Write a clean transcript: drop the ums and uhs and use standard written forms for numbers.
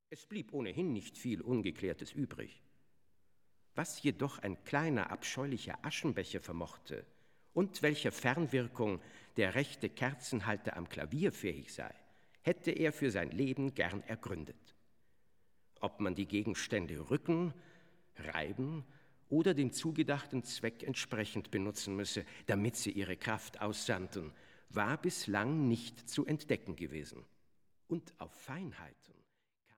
Es blieb ohnehin nicht viel Ungeklärtes übrig. Was jedoch ein kleiner, abscheulicher Aschenbecher vermochte und welcher Fernwirkung der rechte Kerzenhalter am Klavier fähig sei, hätte er für sein Leben gern ergründet. Ob man die Gegenstände rücken, reiben oder dem zugedachten Zweck entsprechend benutzen müsse, damit sie ihre Kraft aussandten, war bislang nicht zu entdecken gewesen. Und auf Feinheit